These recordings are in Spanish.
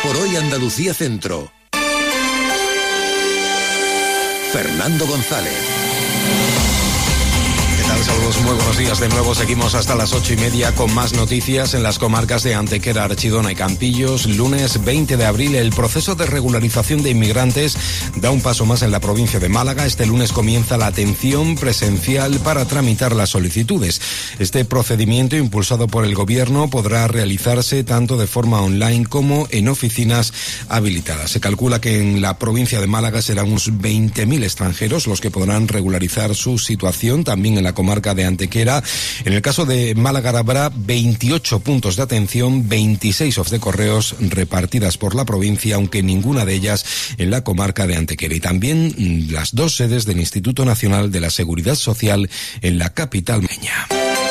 por hoy Andalucía Centro. Fernando González. Saludos, muy buenos días de nuevo. Seguimos hasta las 8:30 con más noticias en las comarcas de Antequera, Archidona y Campillos. Lunes 20 de abril, el proceso de regularización de inmigrantes da un paso más en la provincia de Málaga. Este lunes comienza la atención presencial para tramitar las solicitudes. Este procedimiento, impulsado por el Gobierno, podrá realizarse tanto de forma online como en oficinas habilitadas. Se calcula que en la provincia de Málaga serán unos 20.000 extranjeros los que podrán regularizar su situación, también en la comarca de Antequera. En el caso de Málaga habrá 28 puntos de atención, 26 off de correos repartidas por la provincia, aunque ninguna de ellas en la comarca de Antequera. Y también las 2 sedes del Instituto Nacional de la Seguridad Social en la capital meña.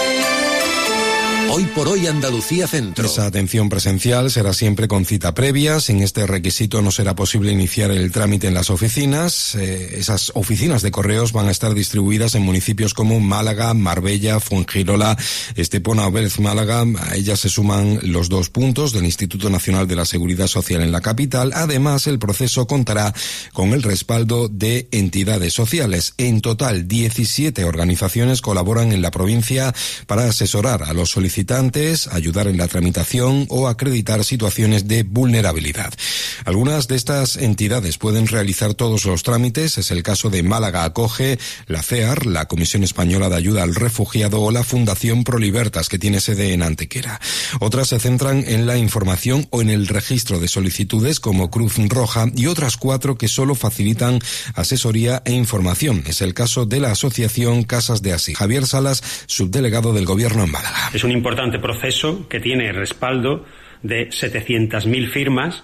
Hoy por hoy Andalucía Centro. Esa atención presencial será siempre con cita previa. Sin este requisito no será posible iniciar el trámite en las oficinas. Esas oficinas de correos van a estar distribuidas en municipios como Málaga, Marbella, Fuengirola, Estepona o Vélez Málaga. A ellas se suman los 2 puntos del Instituto Nacional de la Seguridad Social en la capital. Además, el proceso contará con el respaldo de entidades sociales. En total, 17 organizaciones colaboran en la provincia para asesorar a los solicitantes, ayudar en la tramitación o acreditar situaciones de vulnerabilidad. Algunas de estas entidades pueden realizar todos los trámites. Es el caso de Málaga Acoge, la CEAR, la Comisión Española de Ayuda al Refugiado o la Fundación Prolibertas, que tiene sede en Antequera. Otras se centran en la información o en el registro de solicitudes, como Cruz Roja, y otras 4 que solo facilitan asesoría e información. Es el caso de la Asociación Casas de Asilo. Javier Salas, subdelegado del Gobierno en Málaga. Es un importante proceso que tiene el respaldo de 700.000 firmas,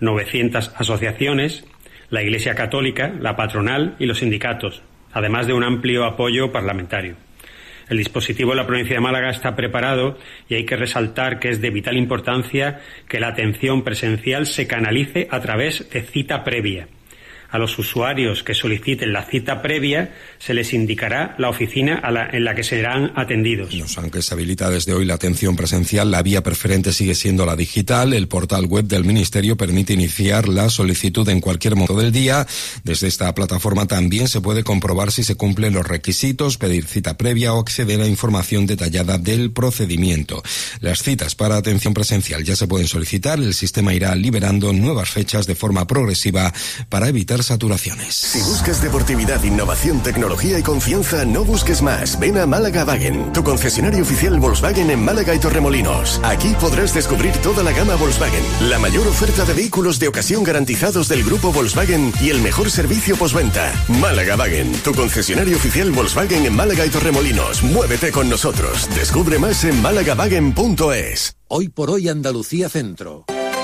900 asociaciones, la Iglesia Católica, la patronal y los sindicatos, además de un amplio apoyo parlamentario. El dispositivo de la provincia de Málaga está preparado y hay que resaltar que es de vital importancia que la atención presencial se canalice a través de cita previa. A los usuarios que soliciten la cita previa se les indicará la oficina en la que serán atendidos. Aunque se habilita desde hoy la atención presencial, la vía preferente sigue siendo la digital. El portal web del Ministerio permite iniciar la solicitud en cualquier momento del día. Desde esta plataforma también se puede comprobar si se cumplen los requisitos, pedir cita previa o acceder a información detallada del procedimiento. Las citas para atención presencial ya se pueden solicitar. El sistema irá liberando nuevas fechas de forma progresiva para evitar saturaciones. Si buscas deportividad, innovación, tecnología y confianza, no busques más. Ven a Málaga Wagen, tu concesionario oficial Volkswagen en Málaga y Torremolinos. Aquí podrás descubrir toda la gama Volkswagen, la mayor oferta de vehículos de ocasión garantizados del grupo Volkswagen y el mejor servicio postventa. Málaga Wagen, tu concesionario oficial Volkswagen en Málaga y Torremolinos. Muévete con nosotros. Descubre más en málagawagen.es. Hoy por hoy Andalucía Centro.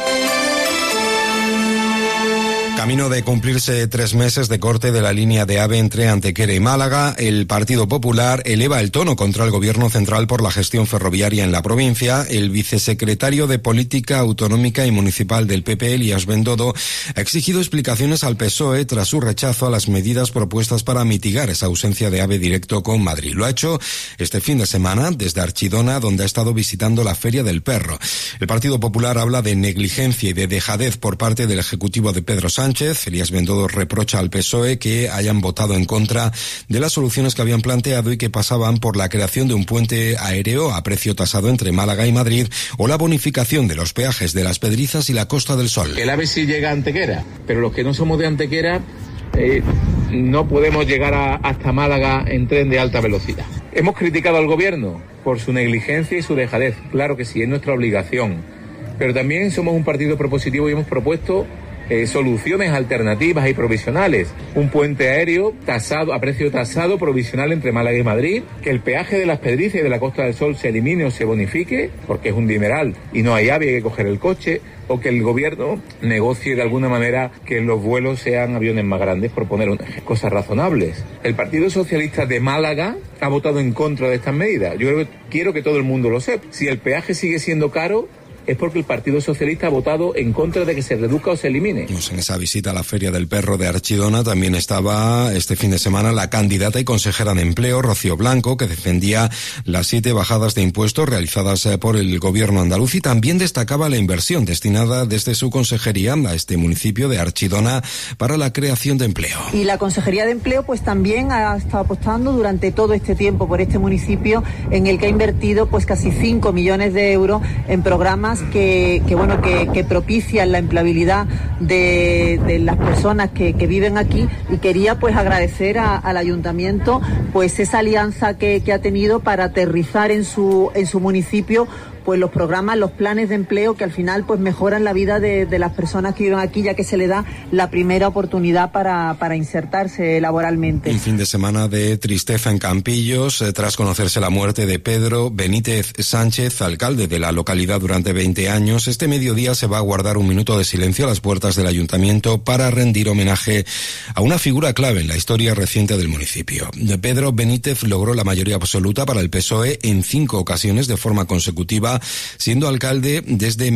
Camino de cumplirse 3 meses de corte de la línea de AVE entre Antequera y Málaga, el Partido Popular eleva el tono contra el Gobierno central por la gestión ferroviaria en la provincia. El vicesecretario de Política Autonómica y Municipal del PP, Elías Bendodo, ha exigido explicaciones al PSOE tras su rechazo a las medidas propuestas para mitigar esa ausencia de AVE directo con Madrid. Lo ha hecho este fin de semana desde Archidona, donde ha estado visitando la Feria del Perro. El Partido Popular habla de negligencia y de dejadez por parte del Ejecutivo de Pedro Sánchez. Elías Bendodo reprocha al PSOE que hayan votado en contra de las soluciones que habían planteado y que pasaban por la creación de un puente aéreo a precio tasado entre Málaga y Madrid o la bonificación de los peajes de Las Pedrizas y la Costa del Sol. El AVE sí llega a Antequera, pero los que no somos de Antequera no podemos llegar hasta Málaga en tren de alta velocidad. Hemos criticado al Gobierno por su negligencia y su dejadez. Claro que sí, es nuestra obligación. Pero también somos un partido propositivo y hemos propuesto soluciones alternativas y provisionales. Un puente aéreo tasado, a precio tasado, provisional entre Málaga y Madrid, que el peaje de Las Pedrizas y de la Costa del Sol se elimine o se bonifique, porque es un dineral y no hay AVE, hay que coger el coche, o que el Gobierno negocie de alguna manera que los vuelos sean aviones más grandes, por poner cosas razonables. El Partido Socialista de Málaga ha votado en contra de estas medidas. Quiero que todo el mundo lo sepa. Si el peaje sigue siendo caro, es porque el Partido Socialista ha votado en contra de que se reduzca o se elimine. Pues en esa visita a la Feria del Perro de Archidona también estaba este fin de semana la candidata y consejera de Empleo, Rocío Blanco, que defendía las 7 bajadas de impuestos realizadas por el gobierno andaluz, y también destacaba la inversión destinada desde su consejería a este municipio de Archidona para la creación de empleo. Y la Consejería de Empleo pues también ha estado apostando durante todo este tiempo por este municipio, en el que ha invertido pues casi 5 millones de euros en programas que propician la empleabilidad de las personas que viven aquí, y quería pues agradecer al ayuntamiento pues esa alianza que ha tenido para aterrizar en su municipio pues los programas, los planes de empleo que al final pues mejoran la vida de las personas que viven aquí, ya que se le da la primera oportunidad para insertarse laboralmente. Un fin de semana de tristeza en Campillos, tras conocerse la muerte de Pedro Benítez Sánchez, alcalde de la localidad durante 20 años. Este mediodía se va a guardar un minuto de silencio a las puertas del ayuntamiento para rendir homenaje a una figura clave en la historia reciente del municipio. Pedro Benítez logró la mayoría absoluta para el PSOE en 5 ocasiones de forma consecutiva, siendo alcalde desde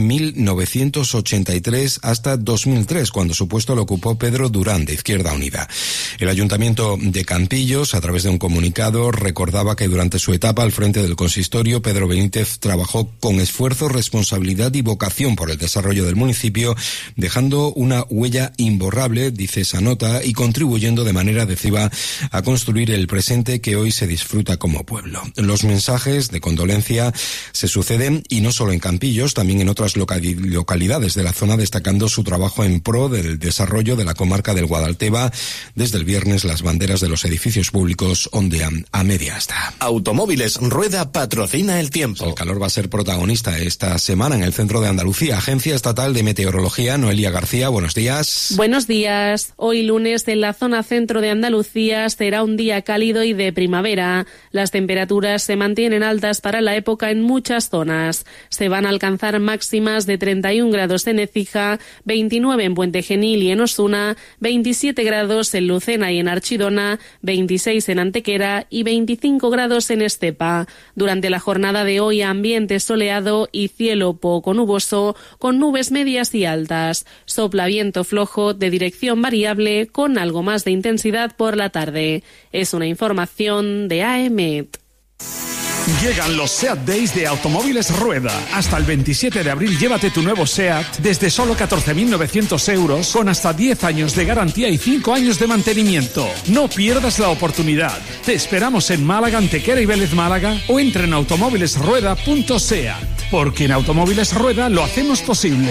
1983 hasta 2003, cuando su puesto lo ocupó Pedro Durán, de Izquierda Unida. El Ayuntamiento de Campillos, a través de un comunicado, recordaba que durante su etapa al frente del consistorio, Pedro Benítez trabajó con esfuerzo, responsabilidad y vocación por el desarrollo del municipio, dejando una huella imborrable, dice esa nota, y contribuyendo de manera decisiva a construir el presente que hoy se disfruta como pueblo. Los mensajes de condolencia se suceden, y no solo en Campillos, también en otras localidades de la zona, destacando su trabajo en pro del desarrollo de la comarca del Guadalteba. Desde el viernes las banderas de los edificios públicos ondean a media asta. Automóviles Rueda patrocina el tiempo. El calor va a ser protagonista esta semana en el centro de Andalucía. Agencia Estatal de Meteorología, Noelia García, buenos días. Buenos días. Hoy lunes en la zona centro de Andalucía será un día cálido y de primavera. Las temperaturas se mantienen altas para la época en muchas zonas. Se van a alcanzar máximas de 31 grados en Écija, 29 en Puente Genil y en Osuna, 27 grados en Lucena y en Archidona, 26 en Antequera y 25 grados en Estepa. Durante la jornada de hoy, ambiente soleado y cielo poco nuboso, con nubes medias y altas. Sopla viento flojo de dirección variable con algo más de intensidad por la tarde. Es una información de AEMET. Llegan los SEAT Days de Automóviles Rueda. Hasta el 27 de abril llévate tu nuevo SEAT desde solo 14.900 euros, con hasta 10 años de garantía y 5 años de mantenimiento. No pierdas la oportunidad. Te esperamos en Málaga, Antequera y Vélez Málaga, o entra en automóvilesrueda.seat. Porque en Automóviles Rueda lo hacemos posible.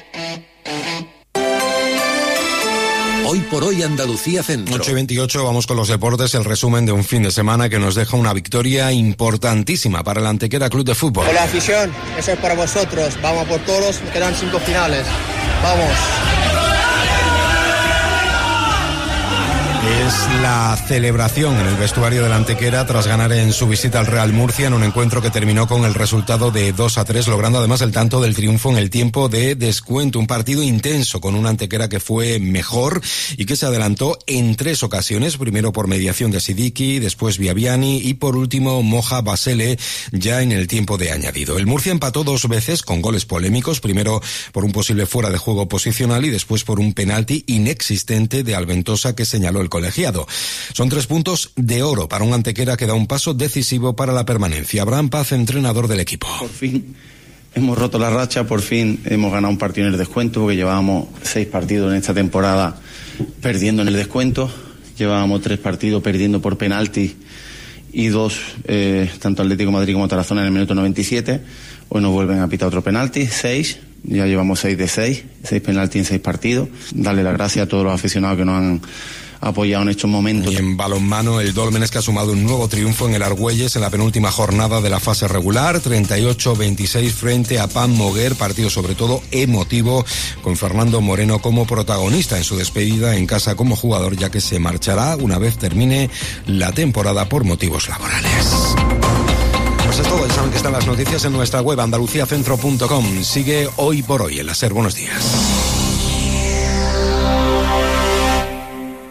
Hoy por hoy Andalucía Centro. 8:28, vamos con los deportes, el resumen de un fin de semana que nos deja una victoria importantísima para el Antequera Club de Fútbol. Hola afición, eso es para vosotros, vamos por todos, quedan 5 finales, vamos. Es la celebración en el vestuario del Antequera tras ganar en su visita al Real Murcia en un encuentro que terminó con el resultado de 2-3, logrando además el tanto del triunfo en el tiempo de descuento. Un partido intenso con un Antequera que fue mejor y que se adelantó en 3 ocasiones, primero por mediación de Sidiki, después Viaviani y por último Moja Basele ya en el tiempo de añadido. El Murcia empató 2 veces con goles polémicos, primero por un posible fuera de juego posicional y después por un penalti inexistente de Alventosa que señaló el colegiado. Son 3 puntos de oro para un Antequera que da un paso decisivo para la permanencia. Abraham Paz, entrenador del equipo. Por fin hemos roto la racha, por fin hemos ganado un partido en el descuento, porque llevábamos 6 partidos en esta temporada perdiendo en el descuento, llevábamos 3 partidos perdiendo por penalti y 2, tanto Atlético de Madrid como Tarazona en el minuto 97. Hoy nos vuelven a pitar otro penalti, 6. Ya llevamos 6 de 6 penaltis en 6 partidos. Darle las gracias a todos los aficionados que nos han apoyado en estos momentos. Y en balonmano, el Dólmenes, que ha sumado un nuevo triunfo en el Argüelles en la penúltima jornada de la fase regular, 38-26 frente a Pan Moguer, partido sobre todo emotivo, con Fernando Moreno como protagonista en su despedida en casa como jugador, ya que se marchará una vez termine la temporada por motivos laborales. Pues es todo, ya saben que están las noticias en nuestra web andaluciacentro.com. Sigue Hoy por Hoy en la SER. Buenos días.